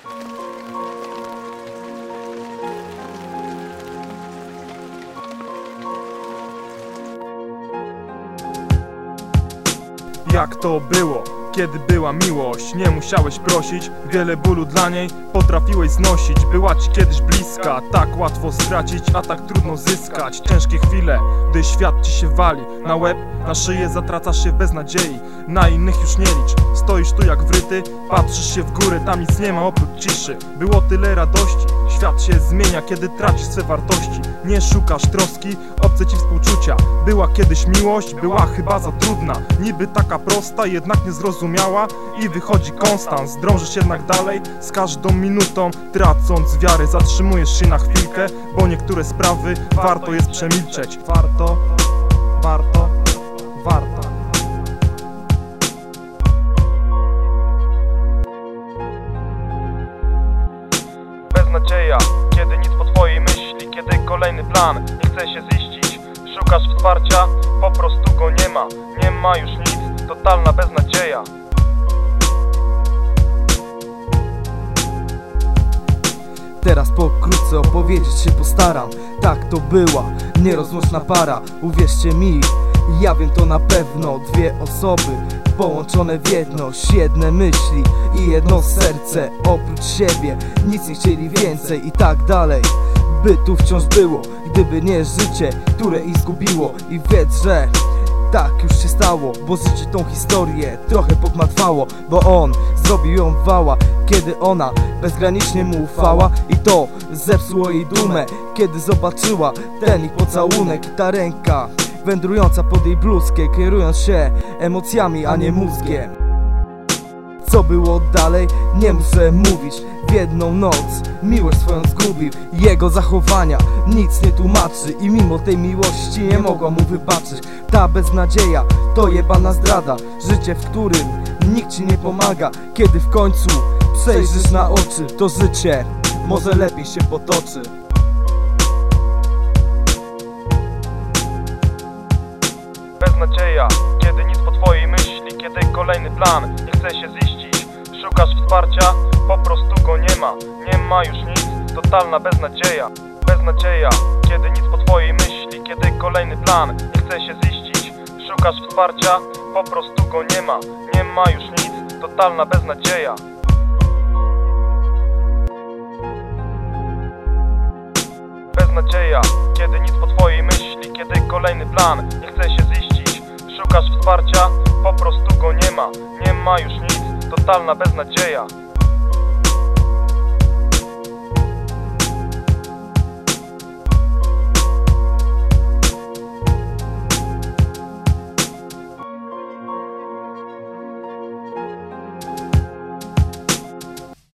Jak to było, kiedy była miłość? Nie musiałeś prosić, wiele bólu dla niej potrafiłeś znosić. Była ci kiedyś bliska, tak łatwo stracić, a tak trudno zyskać. Ciężkie chwile, gdy świat ci się wali na łeb, na szyję, zatracasz się bez nadziei. Na innych już nie licz, stoisz tu jak wryty, patrzysz się w górę, tam nic nie ma oprócz ciszy. Było tyle radości, świat się zmienia, kiedy tracisz swe wartości. Nie szukasz troski, obce ci współczucia. Była kiedyś miłość, była chyba za trudna. Niby taka prosta, jednak niezrozumiała. I wychodzi konstans, drążysz jednak dalej z każdą minutą, tracąc wiarę. Zatrzymujesz się na chwilkę, bo niektóre sprawy warto jest przemilczeć. Warto. Beznadzieja, kiedy nic po twojej myśli, kiedy kolejny plan nie chce się ziścić. Szukasz wsparcia, po prostu go nie ma. Nie ma już nic, totalna beznadzieja. Teraz pokrótce opowiedzieć się postaram. Tak to była nierozłączna para. Uwierzcie mi, ja wiem to na pewno. Dwie osoby połączone w jedność, jedne myśli i jedno serce. Oprócz siebie nic nie chcieli więcej i tak dalej by tu wciąż było, gdyby nie życie, które ich zgubiło. I wiedz, że tak już się stało, bo życie tą historię trochę pogmatwało. Bo on zrobił ją wała, kiedy ona bezgranicznie mu ufała. I to zepsuło jej dumę, kiedy zobaczyła ten ich pocałunek. I ta ręka wędrująca pod jej bluzkę, kierując się emocjami, a nie mózgiem. Co było dalej? Nie muszę mówić. W jedną noc miłość swoją zgubił. Jego zachowania nic nie tłumaczy i mimo tej miłości nie mogła mu wybaczyć. Ta beznadzieja to jebana zdrada. Życie, w którym nikt ci nie pomaga. Kiedy w końcu przejrzysz na oczy, to życie może lepiej się potoczy. Beznadzieja, kiedy nic po twojej myśli, kiedy kolejny plan nie chce się ziścić. Szukasz wsparcia, po prostu go nie ma. Nie ma już nic, totalna beznadzieja. Beznadzieja, kiedy nic po twojej myśli, kiedy kolejny plan nie chce się ziścić. Szukasz wsparcia, po prostu go nie ma. Nie ma już nic, totalna beznadzieja. Beznadzieja, kiedy nic po twojej myśli, kiedy kolejny plan nie chce się ziścić. Szukasz wsparcia, po prostu go nie ma. Nie ma już nic, totalna beznadzieja.